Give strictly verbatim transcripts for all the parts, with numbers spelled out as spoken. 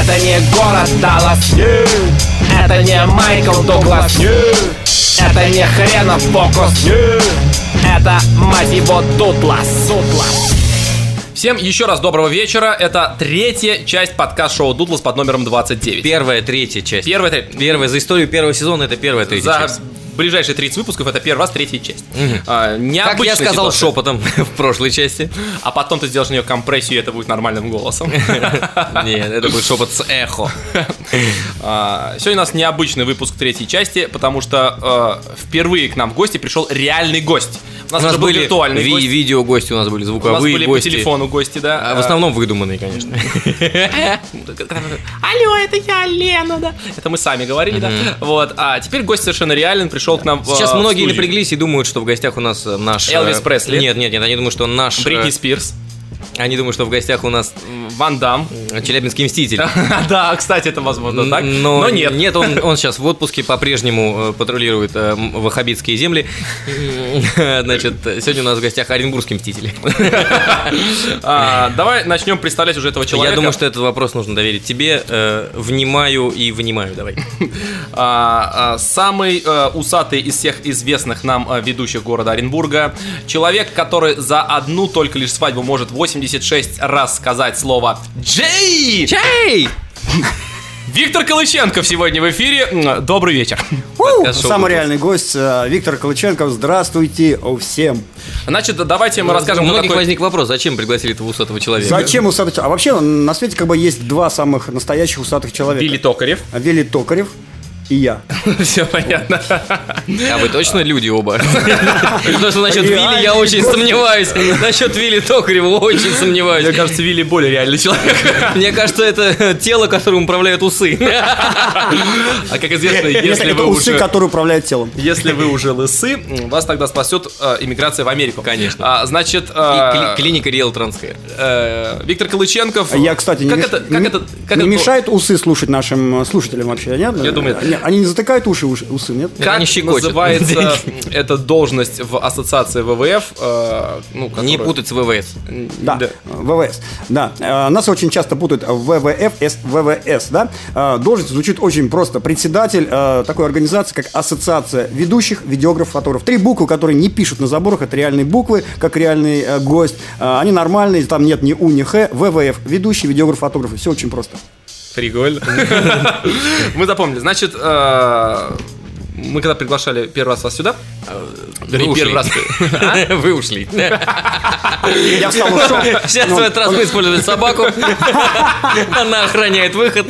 Это не город Даллас, нет. Это не Майкл Дуглас, нет. Это не хренов фокус, нет. Это, мать его, Дутлас, Дутлас. Всем еще раз доброго вечера. Это третья часть подкаст-шоу «Дутлас» под номером двадцать девять. Первая, третья часть. Первая, третья. Первая за историю первого сезона, это первая, третья За часть. ближайшие тридцать выпусков это первый раз третья часть. Угу. А, как я сказал ситуация. Шепотом в прошлой части. А потом ты сделаешь на нее компрессию, и это будет нормальным голосом. Нет, это будет шепот с эхо. Сегодня у нас необычный выпуск третьей части, потому что впервые к нам в гости пришел реальный гость. У нас, у нас уже был были виртуальный ви- гость. видео-гости, у нас были звуковые гости. У нас были гости. по телефону гости, да. А в основном выдуманные, конечно. Алло, это я, Лена, да. Это мы сами говорили, да. Вот. А теперь гость совершенно реален, пришел к нам в Сейчас многие студию. напряглись и думают, что в гостях у нас наш... Элвис Пресли. Нет, нет, нет, они думают, что наш... Бритни Спирс. Они думают, что в гостях у нас Ван Дам. Челябинский мститель. Да, кстати, это возможно так. Но, Но нет. Нет, он, он сейчас в отпуске, по-прежнему патрулирует э, ваххабитские земли. Значит, сегодня у нас в гостях Оренбургский мститель. а, Давай начнем представлять уже этого человека. Я думаю, что этот вопрос нужно доверить тебе. Э, внимаю и вынимаю, давай. а, а, Самый э, усатый из всех известных нам э, ведущих города Оренбурга. Человек, который за одну только лишь свадьбу может восемьдесят шесть раз сказать слово «Джей!» Чей! Виктор Калыченков сегодня в эфире. Добрый вечер. Самый реальный гость Виктор Калыченков. Здравствуйте всем. Значит, давайте мы расскажем. У многих такой... возник вопрос, зачем пригласили этого усатого человека? Зачем усатый человек? А вообще на свете как бы есть два самых настоящих усатых человека. Вилли Токарев. Вилли Токарев и я. Все понятно. А вы точно люди оба? Потому что насчет Вилли я очень сомневаюсь. Насчет Вилли Токарева очень сомневаюсь. Мне кажется, Вилли более реальный человек. Мне кажется, это тело, которым управляют усы. А как известно, если Это вы усы, уже... которые управляют телом. Если вы уже лысы, вас тогда спасет э, иммиграция в Америку. Конечно. А, значит, И э, кли- клиника Real Transcare. э, Виктор Калыченков. Я, кстати, не, как меш- это, как не- это, как не это- мешает усы слушать нашим слушателям вообще, нет? Я думаю, Они, они не затыкают уши, уши усы, нет? Как Они щекочут. называется эта должность в ассоциации ВВФ? э, ну, которая- Не путать с ВВС. Да, ВВС. Да, Э, нас очень часто путают ВВФ с ВВС, да. Э, Должность звучит очень просто. Председатель э, такой организации, как Ассоциация ведущих видеографов, фотографов. Три буквы, которые не пишут на заборах, это реальные буквы, как реальный э, гость. Э, Они нормальные, там нет ни У, ни Х. ВВФ, ведущий видеограф, фотографы. Все очень просто. Прикольно. Мы запомнили. Значит, э, мы когда приглашали первый раз вас сюда, Вы ушли. первый раз. Вы ушли. Я встал, ушел. Сейчас в этот раз мы использовали собаку. Она охраняет выход.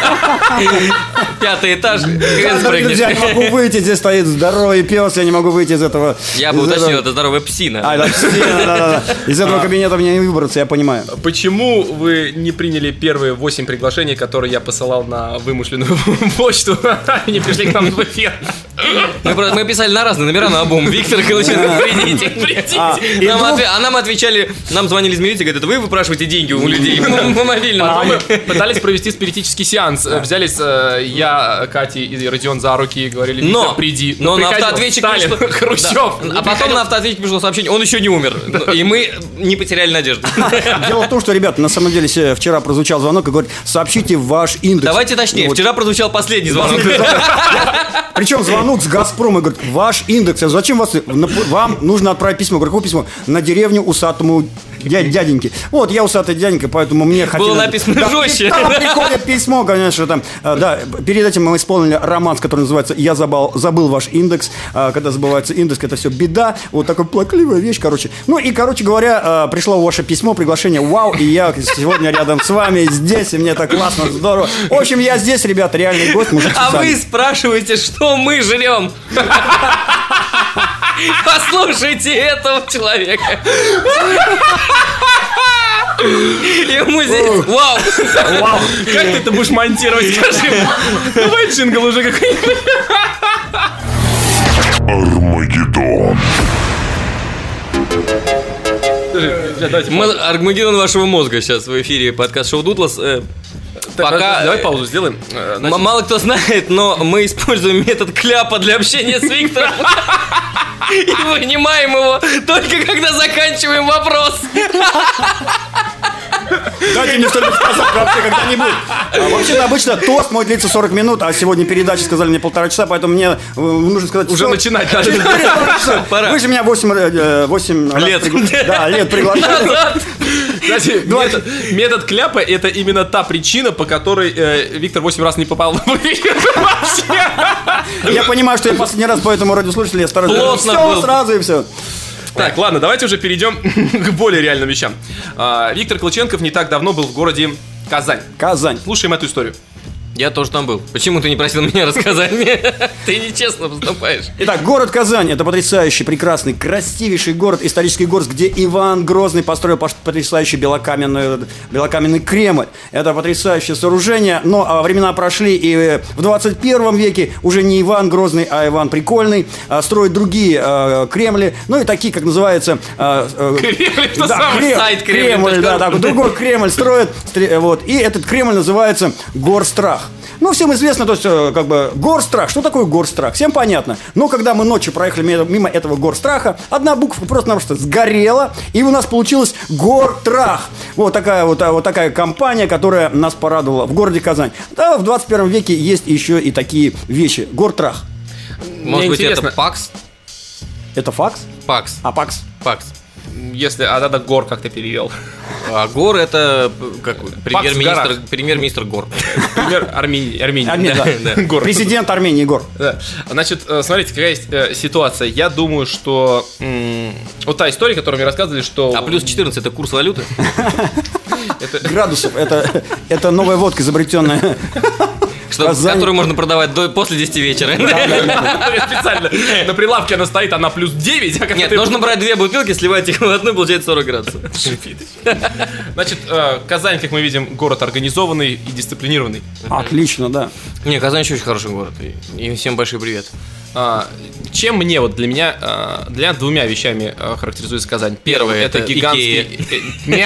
Пятый этаж. Хрен Дорогие друзья, я не спрыгнешь. могу выйти, здесь стоит здоровый пес, я не могу выйти из этого. Я бы из уточнил, этого- это здоровая псина. А, да, псина, да, да, да. Из этого кабинета мне не выбраться, я понимаю. Почему вы не приняли первые восемь приглашений, которые я посылал на вымышленную почту, и не пришли к нам в эфир? Мы, про- мы писали на разные номера, на обум. Виктор Калыченков, придите, придите. А, и Нам, вдруг- отве- а нам отвечали, нам звонили из милиции, говорят, это вы выпрашиваете деньги у людей по мобильному. А мы пытались провести спиритический сеанс. Взялись э, я, Катя и Родион за руки и говорили, Виктор, Но, приди. но на приходил автоответчик Сталин, пришло- Хрущев. Да. не А потом приходил. на автоответчик пришло сообщение, он еще не умер. И мы не потеряли надежду. Дело в том, что, ребята, на самом деле се- вчера прозвучал звонок и говорит, сообщите ваш индекс. Давайте точнее, Вот. вчера прозвучал последний звонок. Причем звонок с Газпрома и говорит, ваш индекс. Я говорю, зачем вас? на- Вам нужно отправить письмо. Я говорю, какое письмо? На деревню усатому дя- дяденьке. Вот, я усатый дяденька, поэтому мне хотели... Было написано Да, жестче. и там приходит письмо, конечно, там. э, Да, перед этим мы исполнили романс, который называется «Я забыл, забыл ваш индекс». Э, Когда забывается индекс, это все беда. Вот такая плакливая вещь, короче. Ну и, короче говоря, э, пришло ваше письмо, приглашение. Вау, и я сегодня рядом с вами здесь, и мне так классно, здорово. В общем, я здесь, ребята, реальный гость. Можете А сами. вы спрашиваете, что мы жрем? Послушайте этого человека. Ему здесь... Вау! Вау, как ты это будешь монтировать, скажи? Давай джингл уже какой-нибудь. Армагеддон. Мы Армагеддон вашего мозга сейчас в эфире подкаст-шоу «Дутлас». Э, Пока... Давай паузу сделаем. Э, значит, М- Мало кто знает, но мы используем метод кляпа для общения с Виктором. И вынимаем его только когда заканчиваем вопрос. Дайте мне что-нибудь сказать вообще когда-нибудь. А вообще-то обычно тост мой длится сорок минут, а сегодня передачи сказали мне полтора часа, поэтому мне э, нужно сказать... Уже что- начинать надо. Пора. Вы же меня восемь Лет. Да, лет приглашали. Кстати, метод, метод кляпа — это именно та причина, по которой э, Виктор восемь раз не попал в эфир вообще. Я понимаю, что я последний раз, поэтому радиослушатели я стараюсь... Плотно Все был. сразу и все. Так, ладно, давайте уже перейдем к более реальным вещам. А, Виктор Клыченков не так давно был в городе Казань. Казань. Слушаем эту историю. Я тоже там был. Почему ты не просил меня рассказать мне? Ты нечестно поступаешь. Итак, город Казань – это потрясающий, прекрасный, красивейший город, исторический город, где Иван Грозный построил пош- потрясающий белокаменный, белокаменный Кремль. Это потрясающее сооружение, но а, времена прошли, и в двадцать первом веке уже не Иван Грозный, а Иван Прикольный а, строит другие а, Кремли, ну и такие, как называется… а, а, Кремль, что да, самый Крем- сайт Кремль Кремль, точка да, ру. так, другой Кремль строит, стр- вот, и этот Кремль называется Горстрах. Ну, всем известно, то есть, э, как бы, горстрах. Что такое горстрах? Всем понятно. Но когда мы ночью проехали ме- мимо этого горстраха, одна буква просто-напросто сгорела, и у нас получилось гортрах. Вот такая вот, а, вот такая компания, которая нас порадовала в городе Казань. Да, в двадцать первом веке есть еще и такие вещи. Гортрах. Может быть, интересно. это ПАКС? Это факс? ПАКС. А пакс? ПАКС. Если, а надо гор как-то перевел. А Гор это как, премьер-министр, горах. премьер-министр Гор. Например, Армении. Армении. Армения, да. да. Гор. Президент Армении, Гор. Да. Значит, э, смотрите, какая есть э, ситуация. Я думаю, что м, вот та история, которую мне рассказывали, что... А плюс четырнадцать это курс валюты? Градусов. Это, это новая водка, изобретенная. Что, Казань. которую можно продавать до, после десяти вечера. Специально на прилавке она стоит, она плюс девять. А когда Нет, ты- нужно брать две бутылки, сливать их в одну, получается сорок градусов. Значит, э, Казань, как мы видим, город организованный и дисциплинированный. Отлично, да. Не, Казань еще очень хороший город. И им всем большой привет. А, чем мне, вот для меня, а, для меня двумя вещами а, характеризуется Казань. Первое, Первое, это, это гигантский... Ня!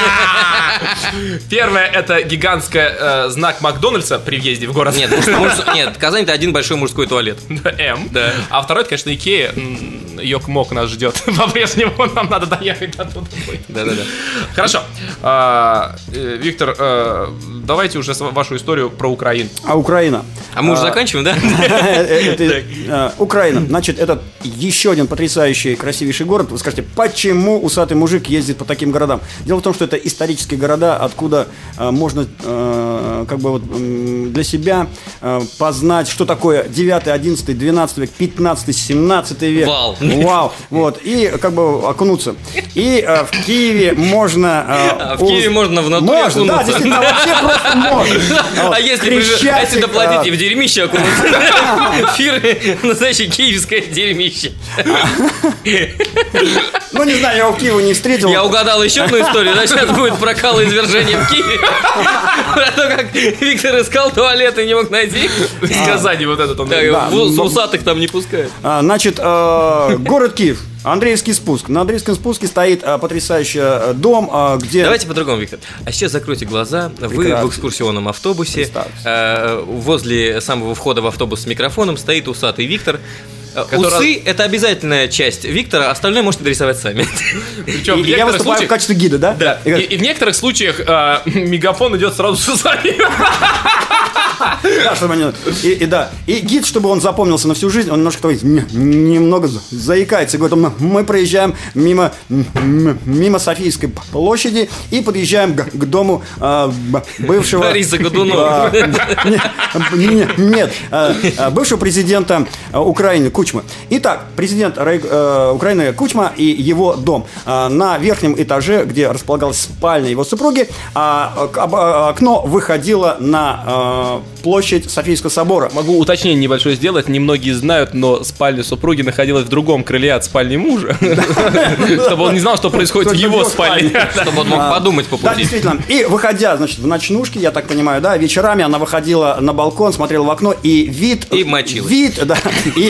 Первое, это гигантское э, знак Макдональдса при въезде в город. Нет, муж- муж- нет, Казань это один большой мужской туалет. М. Да. А второй, это, конечно, Икея. Йок-мок нас ждет. По-прежнему нам надо доехать до туда. Да-да-да. Хорошо. А, э, Виктор, э, давайте уже с- вашу историю про Украину. А Украина? А мы уже заканчиваем, да? Это, э, Украина. Значит, это еще один потрясающий, красивейший город. Вы скажете, почему усатый мужик ездит по таким городам? Дело в том, что это исторические города, откуда э, можно э, как бы вот, м, для себя э, познать, что такое девятый, одиннадцатый, двенадцатый век, пятнадцатый, семнадцатый век. Вау. Вау. Вот. И как бы окунуться. И э, в Киеве можно... э, А в Киеве уз- можно в натуре Можно, да, окунуться. действительно, вообще просто можно. Вот. А если, прижи- а Крещатик, если доплатить э, и в дерьмище окунуться? Фирмы настоящее киевское дерьмище. Ну, не знаю, я его в Киеве не встретил. Я угадал еще одну историю, да, сейчас будет прокал извержения в Киеве. Про то, как Виктор искал туалет и не мог найти. Из Казани вот этот он. Так, да, в- с но- усатых там не пускают. А, Значит, э, город Киев, Андреевский спуск. На Андреевском спуске стоит э, потрясающий э, дом, э, где... Давайте по-другому, Виктор. А сейчас закройте глаза. Вы Прекрасно. в экскурсионном автобусе. Представьте. Э, Возле самого входа в автобус с микрофоном стоит усатый Виктор. Э, Который- Усы – это обязательная часть Виктора, остальное можете дорисовать сами. Причем И- в и я некоторых выступаю в случаях... качестве гида, да? Да. И И, говорю, и в некоторых случаях э, мегафон идет сразу с усами. да, чтобы они- и, и да. И гид, чтобы он запомнился на всю жизнь, он немножко такой, не- немного за- заикается. Говорит, «Мы- мы проезжаем мимо, м- мимо Софийской площади и подъезжаем к, к дому э, б- бывшего... Бориса Годунова. А, не- не- Нет, э, э, бывшего президента э, Украины Кучмы. Итак, президент Рай- э, Украины Кучма и его дом. Э, На верхнем этаже, где располагалась спальня его супруги, а, к- об- а, окно выходило на э, площадь Софийского собора. Могу уточнение небольшое сделать. Немногие знают, но спальня супруги находилась в другом крыле от спальни мужа. Чтобы он не знал, что происходит в Только в его его спальне. Чтобы он мог подумать по Да, пути. действительно. И выходя, значит, в ночнушке, я так понимаю, да, вечерами она выходила на балкон, смотрела в окно, и вид... И мочилась. Вид, да. И,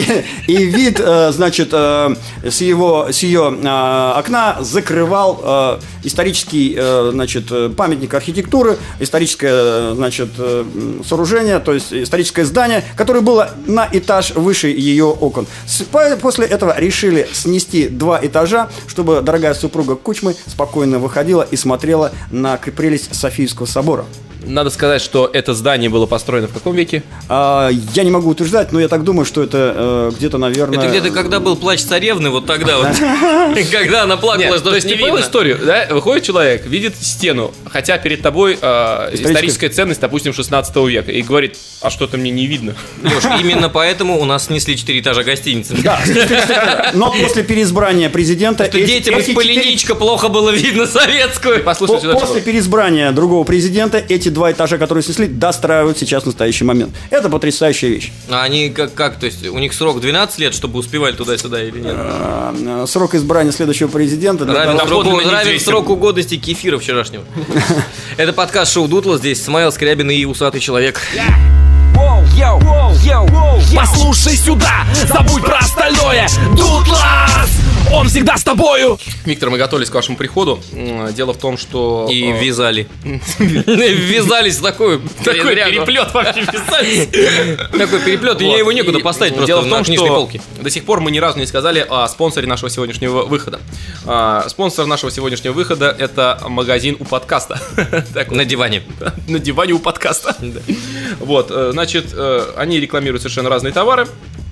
И вид, э, значит, э, с, его, с ее э, окна закрывал э, исторический, э, значит, памятник архитектуры, историческое, значит, э, сооружение, то есть историческое здание, которое было на этаж выше ее окон. С, после этого решили снести два этажа, чтобы дорогая супруга Кучмы спокойно выходила и смотрела на прелесть Софийского собора. Надо сказать, что это здание было построено в каком веке? А, я не могу утверждать, но я так думаю, что это э, где-то, наверное... Это где-то когда был плач царевны, вот тогда вот. Когда она плакала, то есть ты понял историю, да? Выходит человек, видит стену, хотя перед тобой историческая ценность, допустим, шестнадцатого века, и говорит, а что-то мне не видно. Леш, именно поэтому у нас снесли четыре этажа гостиницы. Да, но после переизбрания президента... Что детям из Полиничка плохо было видно советскую. После переизбрания другого президента эти два этажа, которые снесли, достраивают сейчас в настоящий момент. Это потрясающая вещь. А они как, как, то есть у них срок двенадцать лет, чтобы успевали туда-сюда или нет? А, срок избрания следующего президента равен, того, сроку, равен сроку годности кефира вчерашнего. Это подкаст «Шоу Дутлас». Здесь Смайл Скрябин и усатый человек. Послушай сюда, забудь про остальное. Дутлас! Он всегда с тобою. Виктор, мы готовились к вашему приходу. Дело в том, что... И ввязали. Ввязались в такой переплет вообще ввязались. Такой переплет, и его некуда поставить просто на книжной полке. До сих пор мы ни разу не сказали о спонсоре нашего сегодняшнего выхода. Спонсор нашего сегодняшнего выхода — это магазин у подкаста. На диване. На диване у подкаста. Вот, значит, они рекламируют совершенно разные товары.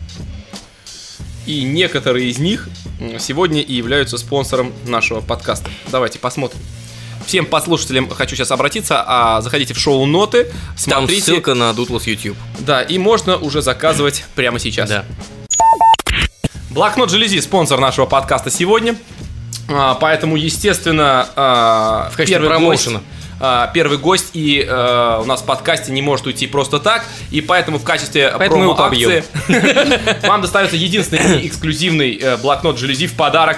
И некоторые из них сегодня и являются спонсором нашего подкаста. Давайте посмотрим. Всем послушателям хочу сейчас обратиться, а заходите в шоу-ноты, смотрите. Там ссылка на Дутлас YouTube. Да, и можно уже заказывать прямо сейчас. Да. Блокнот Желези — спонсор нашего подкаста сегодня. Поэтому, естественно, в качестве промоушена. Первый гость и э, у нас в подкасте не может уйти просто так, и поэтому в качестве промо-акции вам достается единственный эксклюзивный э, блокнот Желези в подарок.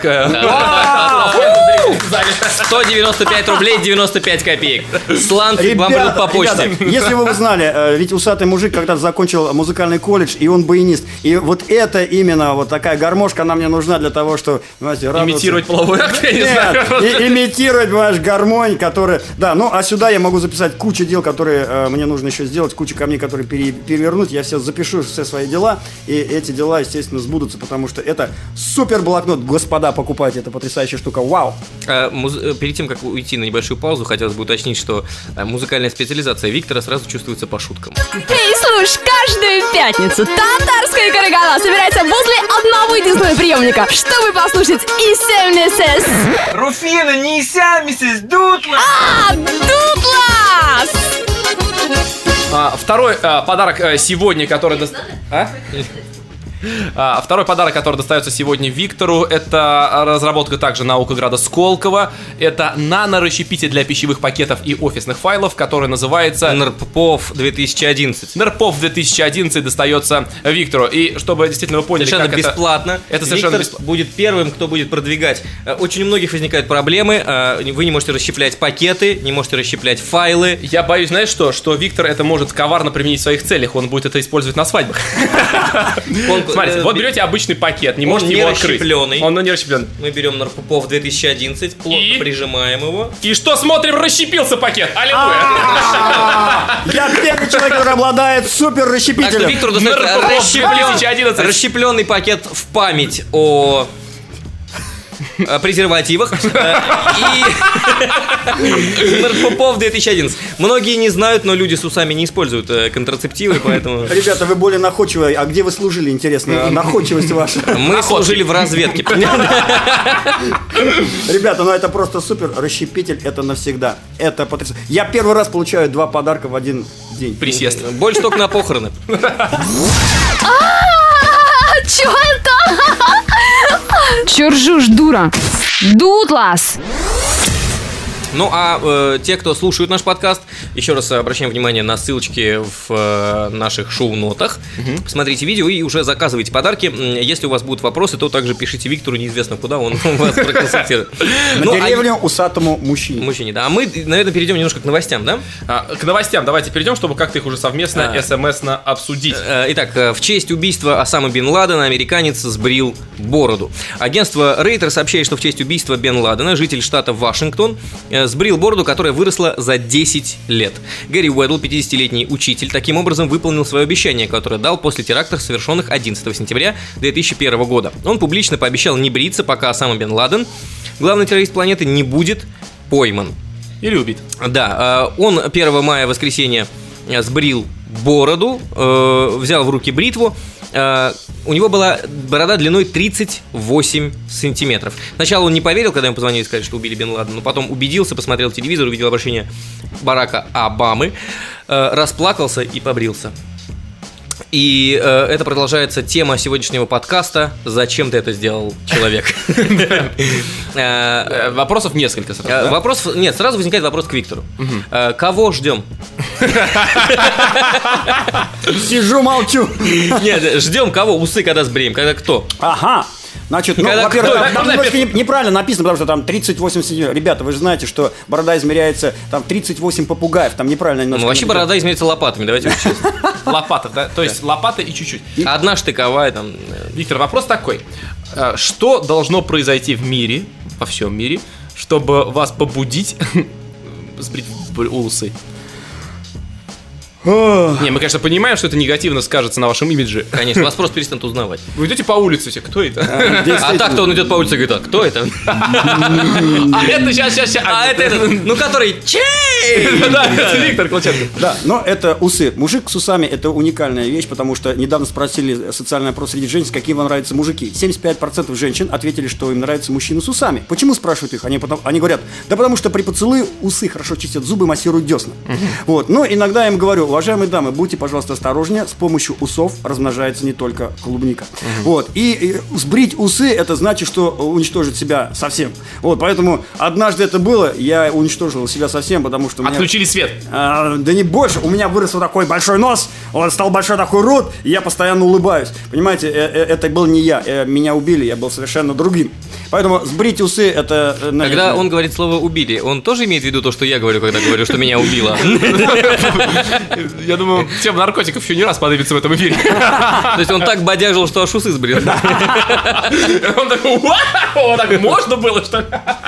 сто девяносто пять рублей девяносто пять копеек. Сланцы вам придут по почте. Ребята, если вы узнали, ведь усатый мужик когда-то закончил музыкальный колледж, и он баянист. И вот это именно вот такая гармошка, она мне нужна для того, чтобы, знаете, радоваться. Имитировать половой акт, я не знаю. Имитировать, понимаешь, гармонь, которая... Да, ну, а сюда я могу записать кучу дел, которые э, мне нужно еще сделать, кучу камней, которые пере, перевернуть. Я все запишу, все свои дела, и эти дела, естественно, сбудутся, потому что это супер блокнот. Господа, покупайте, это потрясающая штука. Вау! А, муз... Перед тем, как уйти на небольшую паузу, хотелось бы уточнить, что а, музыкальная специализация Виктора сразу чувствуется по шуткам. Эй, слушай, каждую пятницу татарская корогала собирается возле одного единственного приемника, чтобы послушать и семь эс эс. Руфина, не ися, миссис Дутлас! А, Дутлас! А, второй а, подарок а, сегодня, который... До... А? А, второй подарок, который достается сегодня Виктору, это разработка также наукограда Сколково. Это нанорасщепитель для пищевых пакетов и офисных файлов, который называется НРПОВ две тысячи одиннадцать. НРПОВ две тысячи одиннадцать достается Виктору. И чтобы действительно вы поняли, совершенно как бесплатно. Это, это совершенно Виктор бесплатно. Будет первым, кто будет продвигать. Очень у многих возникают проблемы. Вы не можете расщеплять пакеты, не можете расщеплять файлы. Я боюсь, знаешь что? Что Виктор это может коварно применить в своих целях. Он будет это использовать на свадьбах. Смотрите, вот берете обычный пакет, не можете его открыть. Он не расщепленный. Мы берем НРПОВ две тысячи одиннадцать, плотно прижимаем его. И что смотрим, расщепился пакет. Аллилуйя. Я первый человек, который обладает супер расщепителем. Виктору достается расщепленный пакет в память о презервативах и НРПОВ две тысячи одиннадцать. Многие не знают, но люди с усами не используют контрацептивы, поэтому... Ребята, вы более находчивые. А где вы служили, интересно? Находчивость ваша. Мы служили в разведке. Ребята, ну это просто супер. Расщепитель — это навсегда. Это потрясающе. Я первый раз получаю два подарка в один день. Присест. Больше только на похороны. Чё это? Чё ржёшь, дура? Дутлас! Ну, а э, те, кто слушают наш подкаст, еще раз обращаем внимание на ссылочки в э, наших шоу-нотах. Угу. Посмотрите видео и уже заказывайте подарки. Если у вас будут вопросы, то также пишите Виктору, неизвестно куда, он вас проконсультирует. На деревню усатому мужчине. Мужчине, да. А мы, наверное, перейдем немножко к новостям, да? К новостям давайте перейдем, чтобы как-то их уже совместно смс-на обсудить. Итак, в честь убийства Осамы бен Ладена американец сбрил бороду. Агентство Рейтер сообщает, что в честь убийства бен Ладена житель штата Вашингтон сбрил бороду, которая выросла за десять лет. Гэри Уэддл, пятидесятилетний учитель, таким образом выполнил свое обещание, которое дал после терактов, совершенных одиннадцатого сентября две тысячи первого года. Он публично пообещал не бриться, пока Осама бен Ладен, главный террорист планеты, не будет пойман. Или убит. Да, он первого мая, воскресенье, сбрил бороду, взял в руки бритву. У него была борода длиной тридцать восемь сантиметров. Сначала он не поверил, когда ему позвонили и сказали, что убили бен Ладена, но потом убедился, посмотрел телевизор, увидел обращение Барака Обамы, расплакался и побрился. И э, это продолжается тема сегодняшнего подкаста «Зачем ты это сделал, человек?». Вопросов несколько сразу. Вопрос, нет, сразу возникает вопрос к Виктору. Кого ждем? Сижу, молчу. Нет, ждем кого? Усы когда сбреем? Когда кто? Ага. Значит, ну, Когда во-первых, кто? там, там немножко не- неправильно написано, потому что там тридцать восемь сантиметров. Ребята, вы же знаете, что борода измеряется там тридцать восемь попугаев, там неправильно немножко. Ну, вообще написано. борода измеряется лопатами, давайте вот честно. Лопатов, да? То есть лопата и чуть-чуть. Одна штыковая там. Виктор, вопрос такой. А, Что должно произойти в мире, во всем мире, чтобы вас побудить сбрить усы? Не, мы, конечно, понимаем, что это негативно скажется на вашем имидже. Конечно, вас просто перестанут узнавать. Вы идете по улице, все, кто это? А так-то он идет по улице и говорит: а кто это? А это сейчас, сейчас, сейчас. А это этот, ну который чей? Да, это Виктор Колченко. Да, но это усы. Мужик с усами – это уникальная вещь, потому что недавно спросили социальный опрос среди женщин, какие вам нравятся мужики. семьдесят пять процентов женщин ответили, что им нравятся мужчины с усами. Почему, спрашивают их? Они, потом, они говорят: да потому что при поцелуе усы хорошо чистят зубы, массируют десна. Вот. Но иногда я им говорю: уважаемые дамы, будьте, пожалуйста, осторожнее, с помощью усов размножается не только клубника. Вот. И, и сбрить усы – это значит, что уничтожить себя совсем. Вот. Поэтому однажды это было, я уничтожил себя совсем, потому что у меня... Отключили свет. А, да не больше, у меня вырос вот такой большой нос, он стал большой такой рот, и я постоянно улыбаюсь. Понимаете, э- э- это был не я, э- меня убили, я был совершенно другим. Поэтому сбрить усы – это... э, наверное, Когда он говорит слово «убили», он тоже имеет в виду то, что я говорю, когда говорю, что меня убило? Я думаю, тема наркотиков еще не раз понадобится в этом эфире. То есть он так бодяжил, что аж усы сбрил. Он такой: вау, так можно было, что ли?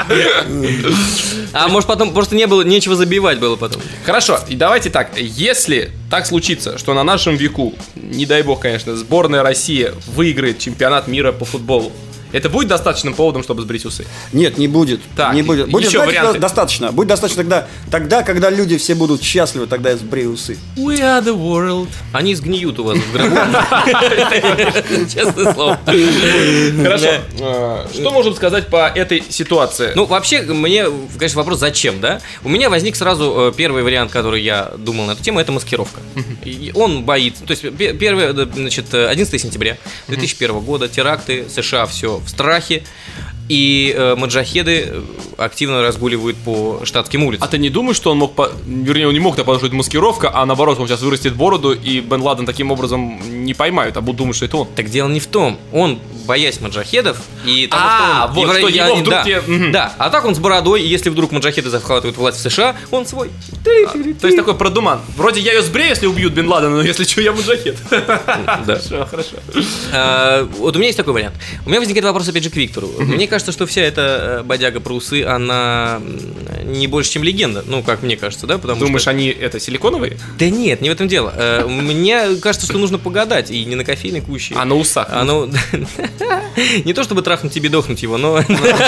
А может потом просто не было, нечего забивать было потом. Хорошо, и давайте так. Если так случится, что на нашем веку, не дай бог, конечно, сборная России выиграет чемпионат мира по футболу, это будет достаточным поводом, чтобы сбрить усы? Нет, не будет. Так, не будет. Будет, еще знаете, варианты. достаточно. Будет достаточно тогда, тогда, когда люди все будут счастливы, тогда я сбрею усы. We are the world. Они сгниют у вас в гробу. Честное слово. Хорошо. Э, Что можем сказать по этой ситуации? Ну, вообще, мне, конечно, вопрос, зачем, да? У меня возник сразу э, первый вариант, который я думал на эту тему, это маскировка. И он боится. То есть, пе- первое, э, значит, одиннадцатого сентября две тысячи первого года, теракты, США, все в страхе. И э, маджахеды активно разгуливают по штатским улицам. А ты не думаешь, что он мог, по... вернее, он не мог, потому что это маскировка, а наоборот, он сейчас вырастет бороду, и Бен Ладен таким образом не поймают, а будут думать, что это он. Так дело не в том. Он, боясь маджахедов, и того, А, что он вот, евро- что его я- вдруг да, те- мгм. да, а так он с бородой, и если вдруг маджахеды захватывают власть в США, он свой. То есть такой продуман. Вроде я ее сбрею, если убьют Бен Ладена, но если что, я муджахед. Да. Хорошо, хорошо. А, вот у меня есть такой вариант. У меня возникает вопрос опять же к Виктору. Мне кажется, что вся эта э, бодяга про усы, она м, не больше, чем легенда. Ну, как мне кажется, да? Потому Думаешь, что... они это силиконовые? Да нет, не в этом дело. Э, Мне кажется, что нужно погадать. И не на кофейной куще. А на усах? А ну, не то чтобы трахнуть тебе, дохнуть его, но...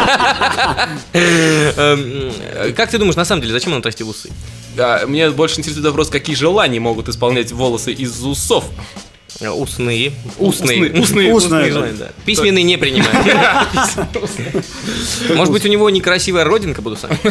Эм, Как ты думаешь, на самом деле, зачем он отрастил усы? Да, мне больше интересует вопрос, какие желания могут исполнять волосы из усов? Устные. Устные. Устные. Устные, Устные, да. Письменные не принимают. Может быть, у него некрасивая родинка под усами?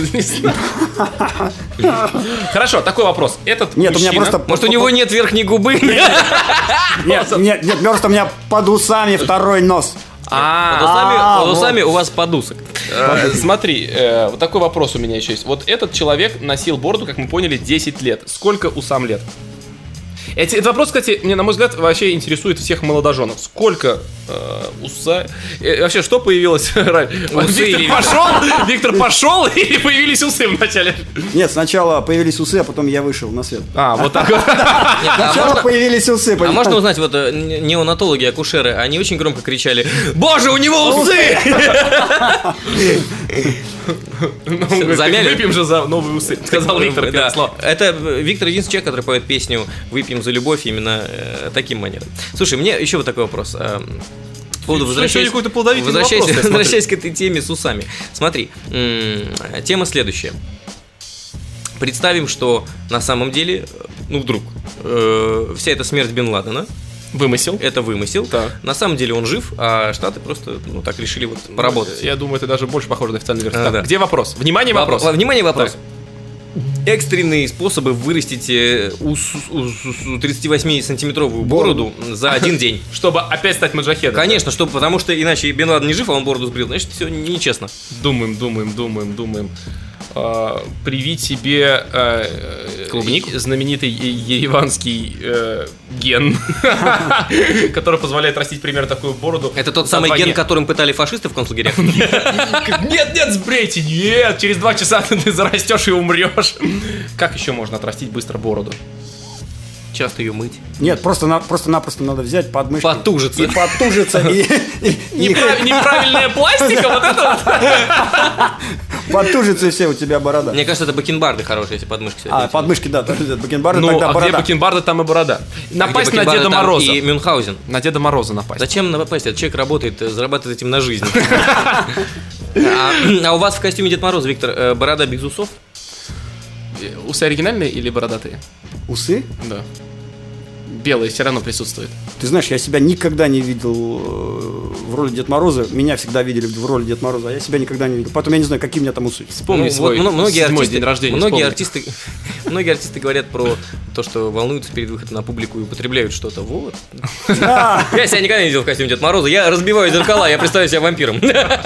Хорошо, такой вопрос. Этот Нет, у меня мужчина- просто... Может, у него нет верхней губы? Нет, нет, нет, просто у меня под усами второй нос. А, Под усами- А, под вот. усами у вас подусок. Э, Смотри, э, вот такой вопрос у меня еще есть. Вот этот человек носил бороду, как мы поняли, десять лет. Сколько усам лет? Эти, этот вопрос, кстати, мне, на мой взгляд, вообще интересует всех молодоженов. Сколько э, уса... Э, вообще, что появилось раньше? Виктор пошел, Виктор пошел, и появились усы вначале. Нет, сначала появились усы, а потом я вышел на свет. А, вот так вот. Сначала появились усы. А можно узнать, вот э, неонатологи, акушеры, они очень громко кричали: «Боже, у него усы!» Замяли? Выпьем же за новые усы, сказал Виктор. Да. Это Виктор единственный человек, который поет песню «Выпьем за любовь» именно э, таким манером. Слушай, мне еще вот такой вопрос. Э, по поводу, возвращаясь, возвращаясь, вопрос, возвращаясь к этой теме с усами. Смотри, м- тема следующая. Представим, что на самом деле, ну вдруг, э, вся эта смерть Бен Ладена Вымысел. это вымысел. Так. На самом деле он жив, а Штаты просто ну, так решили вот поработать. Я думаю, это даже больше похоже на официальную версию. А, Так, да. где вопрос? Внимание, вопрос. Во- Внимание, вопрос. Так. Экстренные способы вырастить э, ус- ус- ус- тридцативосьмисантиметровую бороду за один день. Чтобы опять стать маджахедом. Конечно, чтобы, потому что иначе Бен Ладен не жив, а он бороду сбрил, значит, все нечестно. Думаем, думаем, думаем, думаем. А, привить себе э, Клубнику? э, знаменитый е- ереванский э, ген, который позволяет растить примерно такую бороду. Это тот за самый два ген, дня. которым пытали фашисты в концлагерях? Нет, нет, сбрейте, нет, через два часа ты зарастешь и умрешь. Как еще можно отрастить быстро бороду? Часто ее мыть. Нет, просто на- просто-напросто надо взять подмышки. Потужиться. И потужиться. И, и- и- Неправ- Неправильная пластика, вот это вот. потужится, и все, у тебя борода. Мне кажется, это бакенбарды хорошие, эти подмышки. А, подмышки, да, бакенбарды, Ну, тогда а где борода. бакенбарды, там и борода. Напасть на Деда Мороза. И Мюнхгаузен. На Деда Мороза напасть. Зачем напасть? Этот человек работает, э, зарабатывает этим на жизнь. А а у вас в костюме Дед Мороз, Виктор, э, борода без усов? Усы оригинальные или бородатые? Усы? Да. Белые все равно присутствуют. Ты знаешь, я себя никогда не видел э, в роли Дед Мороза. Меня всегда видели в роли Дед Мороза, а я себя никогда не видел. Поэтому я не знаю, какие у меня там усы. Вспомни Ну, свой вот, многие седьмой артисты, день рождения. Многие вспомни. артисты, многие артисты говорят про то, что волнуются перед выходом на публику и употребляют что-то. Вот. Да. Я себя никогда не видел в костюме Дед Мороза. Я разбиваю зеркала, я представляю себя вампиром.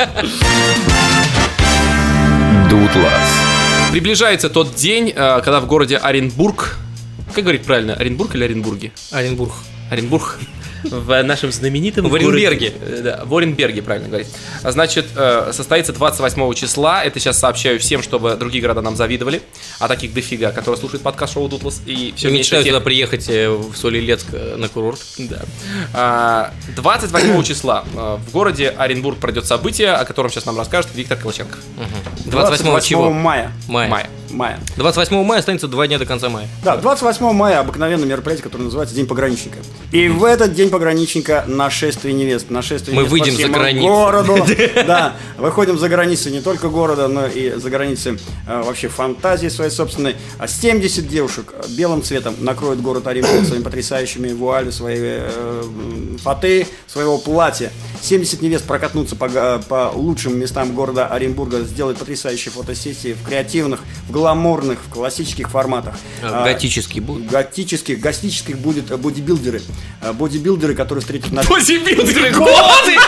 Дутлас. Приближается тот день, э, когда в городе Оренбург, как говорить правильно, Оренбург или Оренбурге? Оренбург. Оренбург. В нашем знаменитом В Оренберге. городе- Да, в Оренберге, правильно говорить. А, Значит, э, состоится двадцать восьмого числа. Это сейчас сообщаю всем, чтобы другие города нам завидовали. А таких дофига, которые слушают подкаст шоу Дутлас. И все Я меньше мечтаю тех- туда приехать э, в Соль-Илецк э, на курорт. Да. А, двадцать восьмого числа э, в городе Оренбург пройдет событие, о котором сейчас нам расскажет Виктор Колоченко. двадцать восьмого чего? мая. Мая. Мая. Мая. двадцать восьмого мая останется два дня до конца мая. Да, двадцать восьмого мая обыкновенное мероприятие, которое называется День пограничника. И в этот День пограничника нашествие невест. Нашествие Мы невест выйдем по всему за границу. городу. Да, выходим за границы не только города, но и за границы э, вообще фантазии своей собственной. А семьдесят девушек белым цветом накроют город Оренбург своими потрясающими вуалями, свои э, фаты, своего платья. семьдесят невест прокатнутся по, га- по лучшим местам города Оренбурга, сделают потрясающие фотосессии в креативных, в гламурных, в классических форматах. А, А, готический будет. Готических, готических будет э, бодибилдеры. Э, Бодибилдеры, которые встретят наши... Бодибилдеры, годы!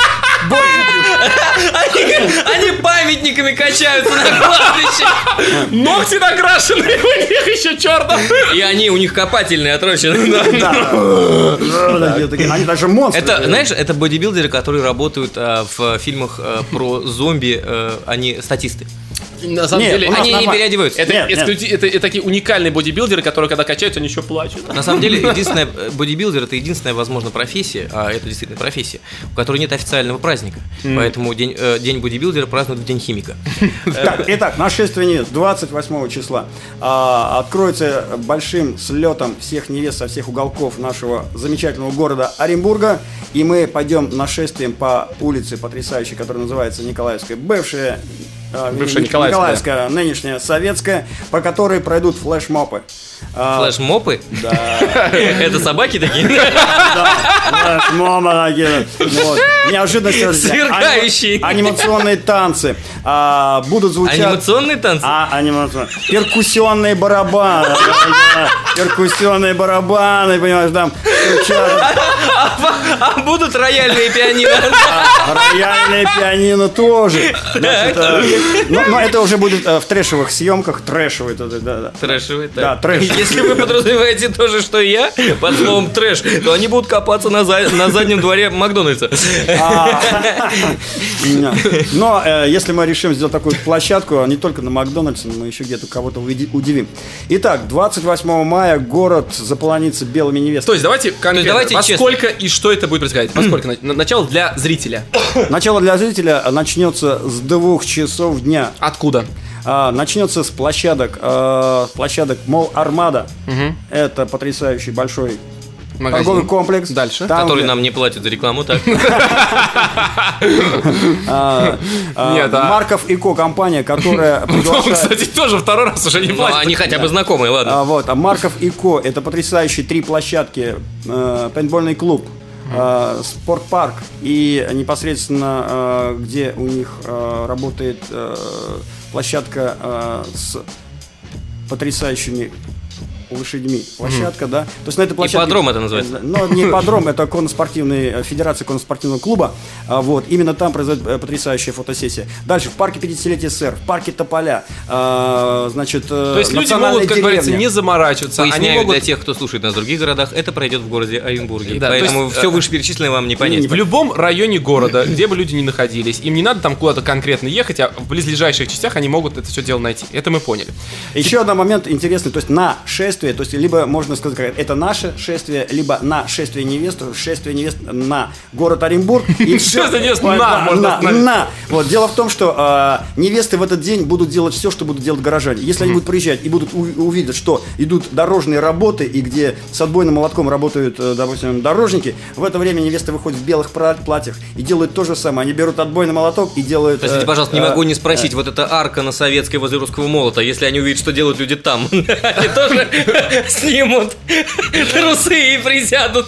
Они, они памятниками качаются на кладбище. Ногти накрашенные, у них еще черно. И они, у них копательные отрощены. Да, такие- такие- Они даже монстры. Это, знаешь, это бодибилдеры, которые работают а, в фильмах а, про зомби, а, они статисты. На самом Нет, деле, у нас Они не нормально. переодеваются. это, Нет, нет. эксклюзи- это, это такие уникальные бодибилдеры, которые, когда качаются, они еще плачут. На самом деле, единственная бодибилдер это единственная, возможно, профессия, а это действительно профессия, у которой нет официального праздника. Поэтому день, э, день бодибилдера празднуют в день химика. Так, итак, нашествие невест двадцать восьмого числа а, откроется большим слетом всех невест со всех уголков нашего замечательного города Оренбурга. И мы пойдем нашествием по улице потрясающей, которая называется Николаевская, бывшая а, Бывшая Ник- Николаевская. нынешняя советская, по которой пройдут флешмобы. А, Флешмопы? Да. Это собаки такие? Флешмобы такие. Вот. Неожиданности. Сверкающие. Аним- Анимационные танцы. А, будут звучать... Анимационные танцы? А, анимационные. Перкуссионные барабаны. Перкуссионные барабаны, понимаешь, там. стучат. А будут рояльные пианино? Рояльное пианино тоже. Значит, э, но, но это уже будет э, в трэшевых съемках. Трэшевый. Да, да. Трэшевый, так. Да, трэш. Если вы подразумеваете то же, что и я, под словом трэш, то они будут копаться на, за- на заднем дворе Макдональдса. А, Но э, если мы решим сделать такую площадку, не только на Макдональдсе, мы еще где-то кого-то уди- удивим. Итак, двадцать восьмого мая город заполонится белыми То невестами. есть давайте конкретно, давайте во честно. сколько и что это будет происходить? Во сколько? На- Начало для зрителя. Начало для зрителя начнется с двух часов дня. Откуда? А, начнется с площадок, э, площадок Мол Армада. Это потрясающий большой Магазин. торговый комплекс. Дальше. Там, Который где- нам не платит за рекламу, так? а, а, Нет, а- Марков и Ко компания, которая Он, приглашает. кстати, тоже второй раз уже не Ну, платит. они хотя бы знакомые, ладно. А, вот, а Марков и Ко — это потрясающие три площадки: э, пейнтбольный клуб, э, спортпарк и непосредственно э, где у них э, работает э, площадка э, с потрясающими лошадьми. Площадка, да. То есть на этой площадке... Ипподром это называется. Но не ипподром, это конноспортивный, федерация конноспортивного клуба. А, вот, именно там произойдет э, потрясающая фотосессия. Дальше в парке пятидесятилетия СССР, в парке Тополя, а, значит, То есть люди могут, как говорится, не заморачиваться. Они Поясняю могут... для тех, кто слушает нас в других городах, это пройдет в городе Оренбурге. Да, Поэтому то есть, все вышеперечисленное вам не понять. В любом районе города, где бы люди ни находились, им не надо там куда-то конкретно ехать, а в близлежащих частях они могут это все дело найти. Это мы поняли. Еще один момент интересный, то есть на шествие, то есть либо можно сказать, как это наше шествие, либо на шествие невест, шествие невест на город Оренбург. И всё- Шествие невест на, Да, можно на, остановить. на. Вот, дело в том, что э, невесты в этот день будут делать все, что будут делать горожане. Если они будут приезжать и будут у- увидеть, что идут дорожные работы, и где с отбойным молотком работают, э, допустим, дорожники, в это время невесты выходят в белых пра- платьях и делают то же самое. Они берут отбойный молоток и делают... Простите, э, пожалуйста, не э, могу не спросить, вот эта арка на Советской возле Русского молота, если они увидят, что делают люди там, они тоже снимут трусы и присядут.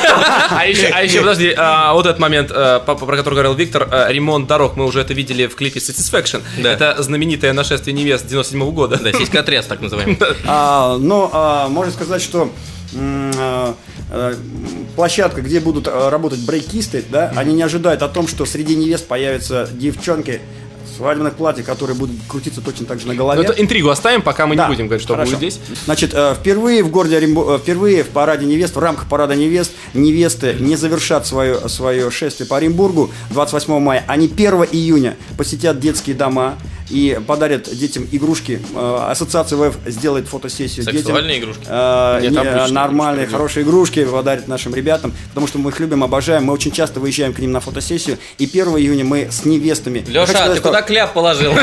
А еще, а еще подожди, а, вот этот момент, а, по- про который говорил Виктор, а, ремонт дорог, мы уже это видели в клипе Satisfaction. Да. Это знаменитое нашествие невест девяносто седьмого года. Да, сиська-тряс, так называемый. А, но а, можно сказать, что м, а, а, площадка, где будут а, работать брейкисты, да, они не ожидают о том, что среди невест появятся девчонки в свадебных платьях, которые будут крутиться точно так же на голове. Но это интригу оставим, пока мы Да, не будем говорить, что хорошо. будет здесь. Значит, э, впервые в городе Оренбург, э, впервые в параде невест, в рамках парада невест, невесты не завершат свое, свое шествие по Оренбургу двадцать восьмого мая. Они первого июня посетят детские дома и подарят детям игрушки. Э, Ассоциация ВЭФ сделает фотосессию Сексуальные детям. игрушки? Э, Нет, не, обычные нормальные, игрушки. хорошие игрушки подарят нашим ребятам, потому что мы их любим, обожаем. Мы очень часто выезжаем к ним на фотосессию. И первого июня мы с невестами. Хочу Леша, сказать, ты что- куда кляп положил?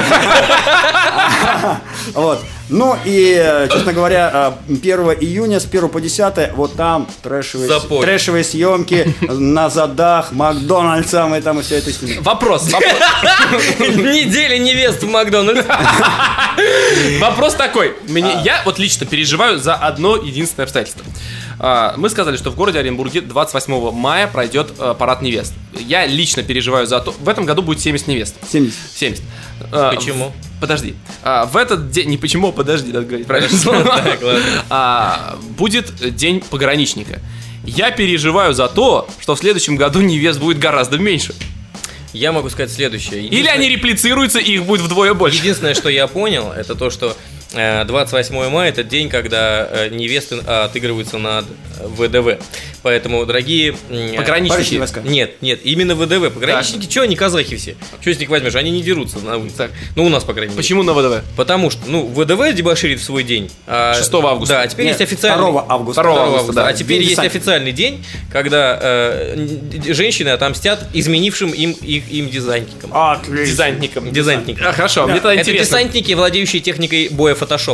Вот. Ну и, э, честно говоря, э, первого июня с первого по десятое вот там трэшевые, Запой. трэшевые съемки на задах Макдональдса, мы там и все это снимем. Вопрос, вопрос, Неделя невест в Макдональдс. вопрос такой. Мне, я вот лично переживаю за одно единственное обстоятельство. А, Мы сказали, что в городе Оренбурге двадцать восьмого мая пройдет э, парад невест. Я лично переживаю за то. В этом году будет семьдесят невест. семьдесят. семьдесят. А, Почему? в- Подожди. А, В этот день... Не почему, подожди, надо говорить правильно. Так, ладно. А, Будет день пограничника. Я переживаю за то, что в следующем году невест будет гораздо меньше. Я могу сказать следующее. Или они реплицируются, и их будет вдвое больше. Единственное, что я понял, это то, что э, двадцать восьмого мая это день, когда э, невесты э, отыгрываются над ВДВ. Поэтому, дорогие... м, Пограничники. Пограничные войска. Нет, нет, именно ВДВ. Пограничники, что они казахи все? Что с них возьмешь? Они не дерутся на улице. Так. Ну, у нас, по крайней мере. Почему на ВДВ? Потому что, ну, ВДВ дебоширит в свой день. а- шестого августа. Да, а теперь Нет, есть официальный... второго августа. второго второго августа, августа. да. А теперь День есть десантника. официальный день, когда э, н- женщины отомстят изменившим им, их, им дизайнникам. Отлично. Дизайнником. Дизайнникам. А, хорошо, мне тогда Это интересно. десантники, владеющие техникой боя Photoshop.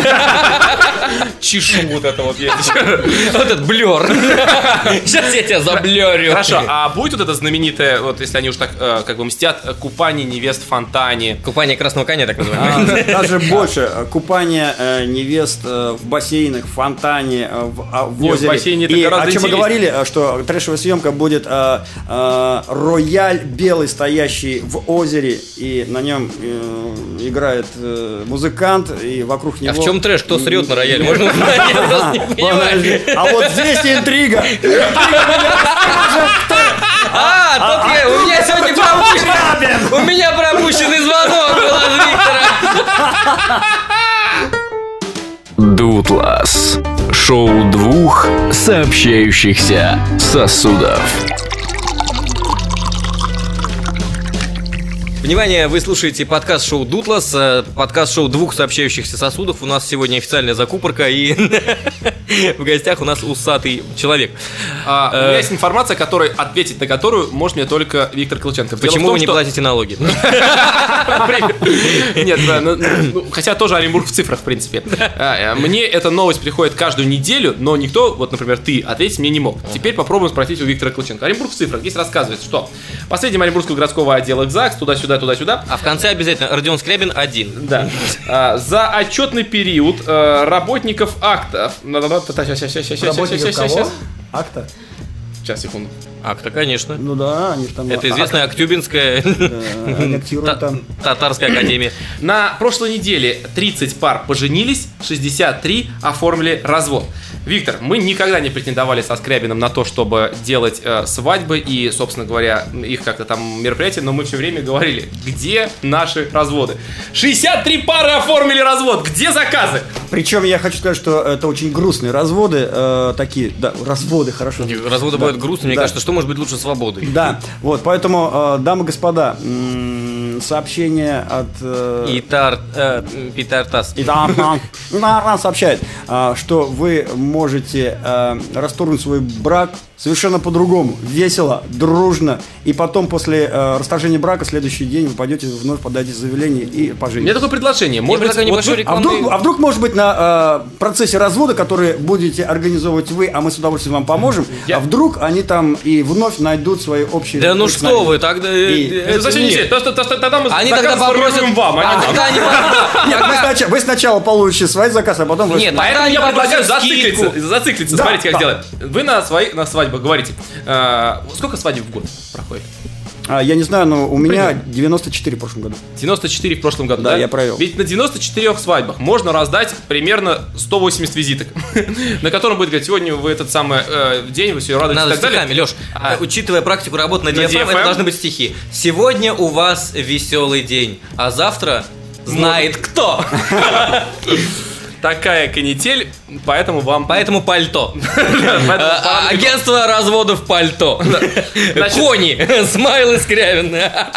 Чешу вот это вот. я- Вот этот блер. Сейчас я тебя заблерю. Хорошо, а будет вот это знаменитое, вот если они уж так э, как бы мстят, э, купание невест в фонтане? Купание красного коня, так А, называемое. даже больше. э, Купание э, невест э, в бассейнах, в фонтане, э, в, а, в Не, в озере. бассейне это И гораздо о чем мы интереснее. говорили, э, что трэшевая съемка будет э, э, рояль белый, стоящий в озере, и на нем э, играет э, музыкант, и и вокруг него... А в чем трэш? Кто срет на рояле? Можно узнать? Я просто не понимаю. А вот здесь интрига. А, тут я, у меня сегодня пропущен, у меня пропущенный звонок был от Виктора. Дутлас. Шоу двух сообщающихся сосудов. Внимание, вы слушаете подкаст-шоу «Дутлас», подкаст-шоу двух сообщающихся сосудов. У нас сегодня официальная закупорка, и в гостях у нас усатый человек. А, у меня есть информация, которой, ответить на которую может мне только Виктор Клыченко. Почему том, вы не что... платите налоги? Нет, хотя тоже Оренбург в цифрах, в принципе. Мне эта новость приходит каждую неделю, но никто, вот, например, ты, ответить мне не мог. Теперь попробуем спросить у Виктора Клыченко. Оренбург в цифрах. Здесь рассказывает, что последним Оренбургского городского отдела ЗАГС, туда-сюда, туда-сюда. А в конце обязательно Родион Скрябин один. Да. А, за отчетный период а, работников акта. Работников кого? Акта? Сейчас, секунду. Акта, конечно. Ну да, они там... Это известная Актюбинская татарская академия. На прошлой неделе тридцать пар поженились, шестьдесят три оформили развод. Виктор, мы никогда не претендовали со Скрябиным на то, чтобы делать э, свадьбы и, собственно говоря, их как-то там мероприятия, но мы все время говорили, где наши разводы? шестьдесят три пары оформили развод, где заказы? Причем я хочу сказать, что это очень грустные разводы, э, такие, да, разводы, хорошо. Разводы да. бывают грустные, мне да. кажется, что может быть лучше свободы. Да, вот, поэтому, э, дамы и господа, м- сообщение от... Э, Итар, э, Питар Тас. Итар сообщает, э, что вы можете э, расторгнуть свой брак совершенно по-другому, весело, дружно, и потом после э, расторжения брака следующий день вы пойдете вновь подадите заявление и поженитесь. У меня такое предложение. Может быть, вот вы, а, вдруг, а вдруг, может быть, на э, процессе развода, который будете организовывать вы, а мы с удовольствием вам поможем, Я... а вдруг они там и вновь найдут свои общие... Да ну что вы, тогда... И... Это зачем не то, что тогда мы они тогда попросят вам, а Вы сначала получите свой заказ, а потом... Нет, поэтому я предлагаю зациклиться. Зациклиться, смотрите, как делать. Вы на свадьбах говорите, сколько свадеб в год проходит? А, я не знаю, но у меня девяносто четыре в прошлом году. девяносто четыре в прошлом году, да? Да, я провел. Ведь на девяноста четырёх свадьбах можно раздать примерно сто восемьдесят визиток, на котором будет говорить, сегодня вы этот самый день, вы все радуетесь и так далее. Надо стихами, Леш, учитывая практику работы на ди эф эм, это должны быть стихи. Сегодня у вас веселый день, а завтра знает кто. Такая канитель, поэтому вам... Поэтому пальто. Агентство разводов пальто. Кони. Смайл и Скрябин.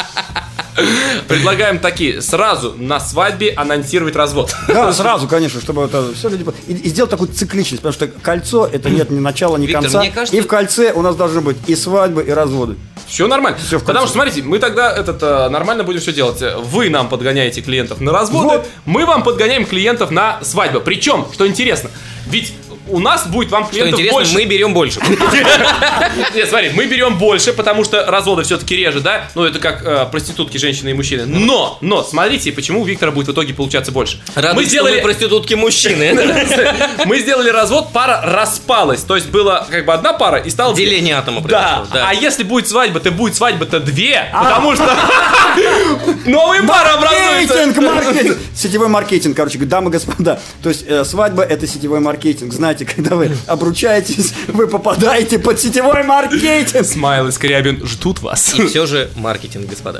Предлагаем такие, сразу на свадьбе анонсировать развод. Да, сразу, конечно, чтобы это все люди... И, и сделать такую цикличность, потому что кольцо, это нет ни начала, ни Виктор, конца. мне кажется... И в кольце у нас должны быть и свадьбы, и разводы. Все нормально. Все Потому что, смотрите, мы тогда этот, нормально будем все делать. Вы нам подгоняете клиентов на разводы, вот. Мы вам подгоняем клиентов на свадьбы. Причем, что интересно, ведь у нас будет вам клиентов что интересно, больше. Мы берем больше. Нет, смотри, мы берем больше, потому что разводы все-таки реже, да? Ну, это как э, проститутки, женщины и мужчины. Но, но, смотрите, почему у Виктора будет в итоге получаться больше. Радует, мы сделали проститутки мужчины. Мы сделали развод, пара распалась. То есть была как бы одна пара и стало... Деление атома произошло. Да, а если будет свадьба, то будет свадьба-то две, потому что новые пары образуются. Маркетинг, сетевой маркетинг, короче, дамы и господа. То есть свадьба — это сетевой маркетинг. Знаете, когда вы обручаетесь, вы попадаете под сетевой маркетинг. Смайл и Скрябин ждут вас. И все же маркетинг, господа.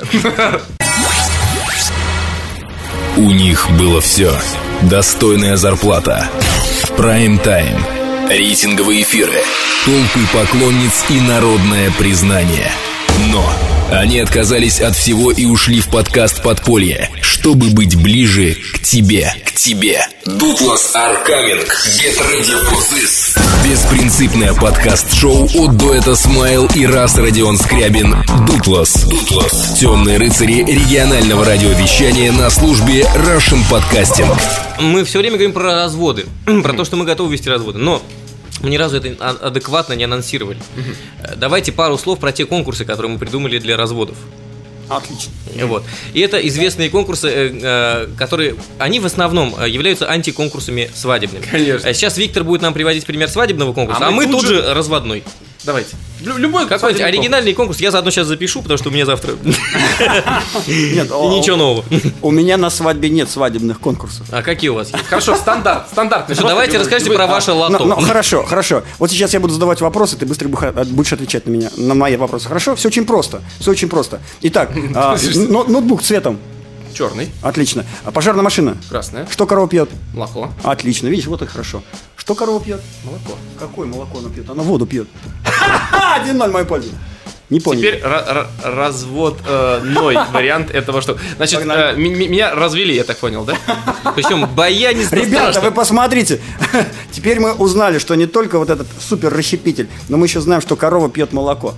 У них было все. Достойная зарплата, прайм-тайм, рейтинговые эфиры, толпы поклонниц и народное признание. Но они отказались от всего и ушли в подкаст «Подполье», чтобы быть ближе к тебе, к тебе. Дутлас are coming. Get ready for this. Беспринципное подкаст-шоу от дуэта Смайл и Рас Родион Скрябин. Дутлас. Дутлас. Темные рыцари регионального радиовещания на службе Russian Podcasting. Мы все время говорим про разводы, про то, что мы готовы вести разводы, но мы ни разу это адекватно не анонсировали. Mm-hmm. Давайте пару слов про те конкурсы, которые мы придумали для разводов. Отлично. Вот. И это известные конкурсы, которые, они в основном являются антиконкурсами свадебными. Конечно. Сейчас Виктор будет нам приводить пример свадебного конкурса, а, а мы, мы тут же... же разводной. Давайте. Лю- любой Какой-нибудь оригинальный конкурс. Я заодно сейчас запишу, потому что у меня завтра Нет, и ничего нового. У меня на свадьбе нет свадебных конкурсов. А какие у вас есть? Хорошо, стандарт, стандарт. Ну, давайте расскажите про ваше Ну, лото. ну, хорошо, хорошо. Вот сейчас я буду задавать вопросы, ты быстро буха- будешь отвечать на меня, на мои вопросы. Хорошо? Все очень просто. Все очень просто. Итак, а, но- ноутбук цветом. Черный, Отлично. А пожарная машина. красная, Что корова пьет? молоко, Отлично. Видишь, вот и хорошо. Что корова пьет? молоко. Какое молоко она пьет? Она воду пьет. один ноль в мою пользу. Не понял. Теперь ра- ра- разводной вариант этого, что... Значит, Погнали. э, м- м- меня развели, я так понял, да? Причем баянец. Ребята, вы посмотрите. Теперь мы узнали, что не только вот этот супер расщепитель, но мы еще знаем, что корова пьет молоко.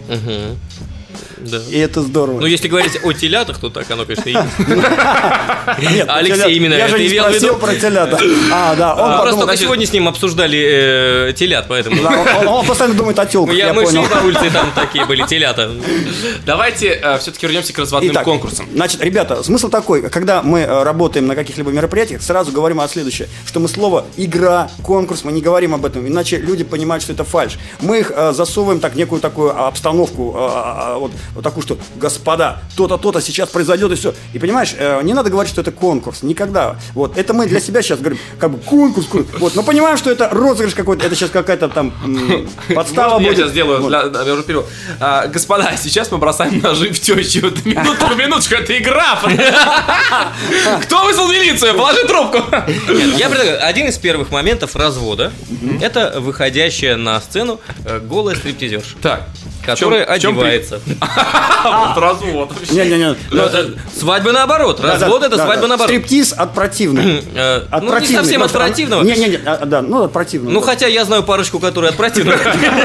Да. И это здорово. Ну, если говорить о телятах, то так оно, конечно, и есть. Нет, Алексей телят- именно я это же не имел в спросил виду. про телята. А, да, он Мы просто подумал, только сегодня с ним обсуждали э, телят, поэтому... да, он, он постоянно думает о телках, Я, я мы шли понял. по улице, там такие были телята. Давайте все-таки вернемся к разводным Итак, конкурсам. Значит, ребята, смысл такой, когда мы э, работаем на каких-либо мероприятиях, сразу говорим о следующем, что мы слово игра, конкурс, мы не говорим об этом, иначе люди понимают, что это фальшь. Мы их э, засовываем так некую такую обстановку, э, э, вот, вот такую, что господа, то-то, то-то сейчас произойдет и все. И понимаешь, э, не надо говорить, что это конкурс, никогда. Вот, это мы для себя сейчас говорим, как бы конкурс, конкурс. Вот, но понимаем, что это розыгрыш какой-то, это сейчас какая-то там м, подстава Можно я будет. сейчас сделаю, Вот. для- да, я уже перевел. А, господа, сейчас мы бросаем ножи в тещу. Минутку, минуточку, это игра. Кто вызвал милицию? Положи трубку. Нет, я предлагаю, один из первых моментов развода – это выходящая на сцену э, голая стриптизерша, Так, которая в чем при- одевается. вот развод. Не-не-не. Ну, это свадьба наоборот. Да, Развод да, – это да, свадьба да. наоборот. Стриптиз от противных. Э, От Ну, не противных. совсем от Просто- противного. Не-не-не, а, да, ну от противного. Ну, да. хотя я знаю парочку, которые от противного.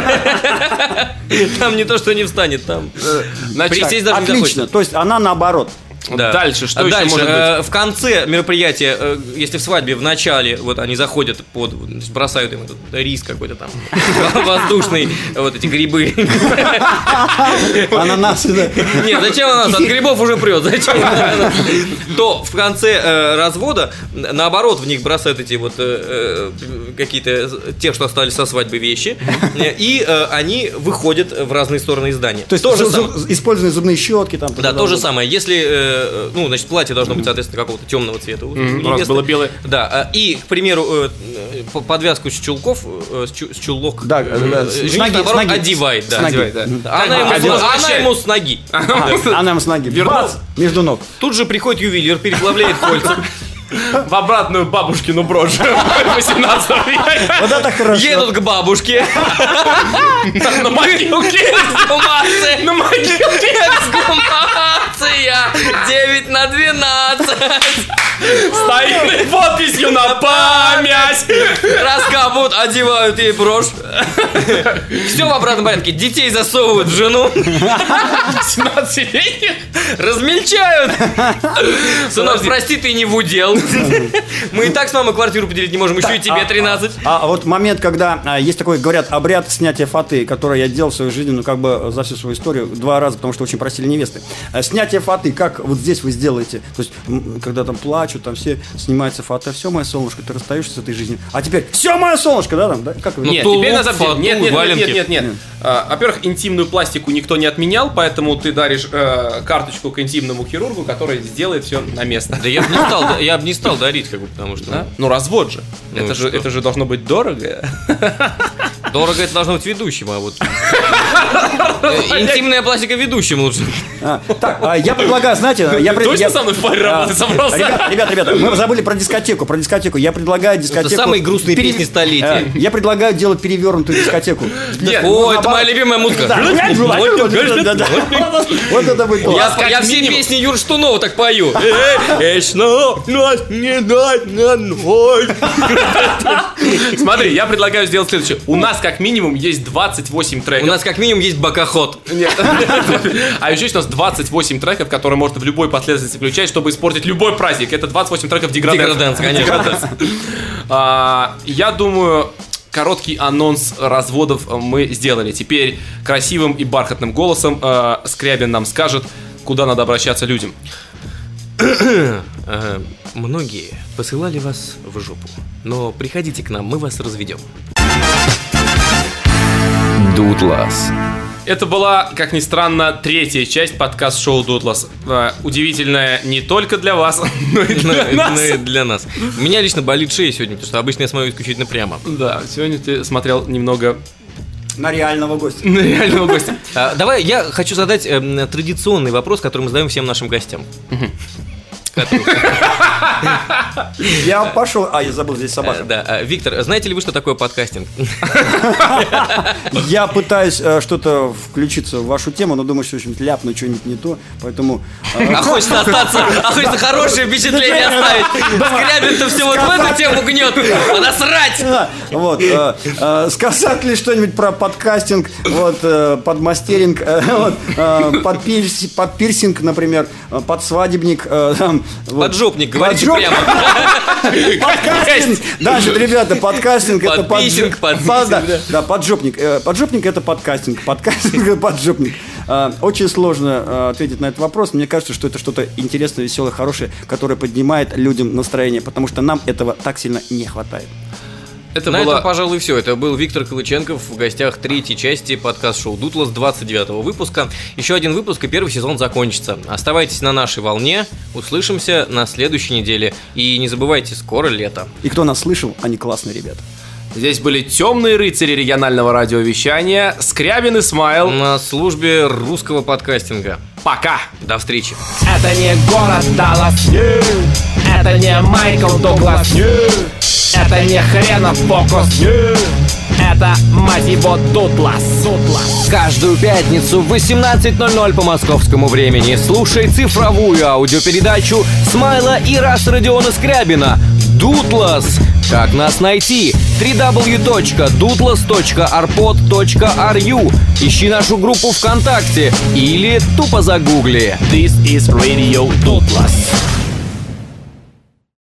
Там не то, что не встанет, там Значит, присесть даже не Отлично, захочется. то есть она наоборот. Да. Дальше, что А еще дальше, может э, быть? в конце мероприятия, э, если в свадьбе в начале, вот они заходят под, значит, бросают им этот рис какой-то там воздушный, вот эти грибы. Ананасы, да. Нет, зачем у нас? От грибов уже прет. Зачем? То в конце э, развода, наоборот, в них бросают эти вот э, э, какие-то те, что остались со свадьбы вещи, э, и э, они выходят в разные стороны из здания. То есть то же зу- самое. зу- использованные зубные щетки там. Да, то же самое. Если, э, ну, значит, платье должно быть, соответственно, какого-то темного цвета. у Мгм, у нас невесты. было белое. Да, э, и, к примеру, э, э, по- подвязку с чулков, э, с, чу- с чулок, Да, э, да, с жених, ноги, наоборот, с ноги. одевает. Да, С ноги. одевает, да. Мгм. Да. Она, ему, Как бы она возвращает. ему с ноги. А, она с ноги. Вернул. Бац, между ног. Тут же приходит ювелир, переплавляет кольца. В обратную бабушкину брошь восемнадцатого века. Вот это хорошо. Едут к бабушке. На могилке. Эксгумация. На могилке. Эксгумация. девять на двенадцать. С наивной подписью на память. Раскапывают, одевают ей брошь. Все в обратном порядке. Детей засовывают в жену. семнадцатилетних. Размельчают. Сынок, прости, ты не в удел. Мы и так с мамой квартиру поделить не можем. Еще и тебе тринадцать. А вот момент, когда а, есть такой, говорят, обряд снятия фаты, который я делал в своей жизни, ну, как бы за всю свою историю, два раза, потому что очень просили невесты. А, снятие фаты, как вот здесь вы сделаете? То есть, м, когда там плачут, там все, снимается фата, все, мое солнышко, ты расстаешься с этой жизнью. А теперь, все, мое солнышко, да, там, да? Как вы? Нет, тулуп, теперь на самом деле. фату, Нет, нет, нет, валенки. нет, нет, нет. А, Во-первых, интимную пластику никто не отменял, поэтому ты даришь э, карточку к интимному хирургу, который сделает все на место. Да я бы не стал, я бы не стал дарить, как бы, потому что Да? Ну, развод же. Ну, это, же что? это же должно быть дорого. дорого это должно быть ведущим, а вот э, интимная пластика ведущим лучше. А, так, а, я предлагаю, знаете, я пред- Точно я- со мной в паре а, работать собрался? Ребята, ребята, ребята, мы забыли про дискотеку, про дискотеку. Я предлагаю дискотеку. самые грустные пере- песни столетия. А, Я предлагаю делать перевернутую дискотеку. Нет, О, это моя любимая музыка. Да-да. Вот это будет Я, классно. я все минимум. песни Юры Штунова так пою. Э, эшно, нас не дать на ноль. Смотри, я предлагаю сделать следующее. У нас как минимум есть двадцать восемь У треков. нас как минимум есть бокоход. Нет. А еще есть у нас двадцать восемь треков, которые можно в любой последовательности включать, чтобы испортить любой праздник. Это двадцать восемь треков деграденс. Деграденс, конечно. А, Я думаю, короткий анонс разводов мы сделали. Теперь красивым и бархатным голосом э, Скрябин нам скажет, куда надо обращаться людям. Э, Многие посылали вас в жопу, но приходите к нам, мы вас разведем. Дутлас. Это была, как ни странно, третья часть подкаст-шоу «Дутлас». Э, Удивительная не только для вас, но и для Ну, нас. ну и для нас. У меня лично болит шея сегодня, потому что обычно я смотрю исключительно прямо. Да, сегодня ты смотрел немного На реального гостя. на реального гостя. А, давай, я хочу задать эм, традиционный вопрос, который мы задаем всем нашим гостям. Я пошел. А, я забыл, здесь Э, собака. Да, э, Виктор, знаете ли вы, что такое подкастинг? Я пытаюсь э, что-то включиться в вашу тему, но думаю, что что-нибудь ляпну, что-нибудь не то. Поэтому. э, А хочется остаться, а хочется хорошее впечатление оставить. Скрябин-то все вот в эту тему гнет. А насрать! Да, вот, э, э, сказать ли что-нибудь про подкастинг, вот, э, подмастеринг, э, вот, э, под, пирси- под пирсинг, например, э, подсвадебник, э, там, вот. Поджопник, говорите Поджоп- прямо. Подкастинг. Да, что, ребята, подкастинг это Подписинг, подж- подписинг, да, да. да, поджопник. Э, Поджопник это подкастинг. Подкастинг это поджопник. Э, Очень сложно э, ответить на этот вопрос. Мне кажется, что это что-то интересное, веселое, хорошее, которое поднимает людям настроение, потому что нам этого так сильно не хватает. Это На было... этом, пожалуй, все. Это был Виктор Калыченков в гостях третьей части подкаст-шоу «Дутлас» двадцать девятого выпуска. Еще один выпуск, и первый сезон закончится. Оставайтесь на нашей волне. Услышимся на следующей неделе. И не забывайте, скоро лето. И кто нас слышал, они классные ребята. Здесь были темные рыцари регионального радиовещания Скрябин и Смайл. На службе русского подкастинга. Пока! До встречи. Это не город Даллас, нет. Это не Майкл Дуглас, нет. Это не хренов фокус, нет. Это, мать его, Дутлас, Дутлас. Каждую пятницу в восемнадцать ноль ноль по московскому времени слушай цифровую аудиопередачу Смайла и Рас Родиона Скрябина «Дутлас». Как нас найти? дабл ю дабл ю дабл ю точка дутлас точка арпод точка ар ю. Ищи нашу группу ВКонтакте или тупо загугли. This is Radio Дутлас.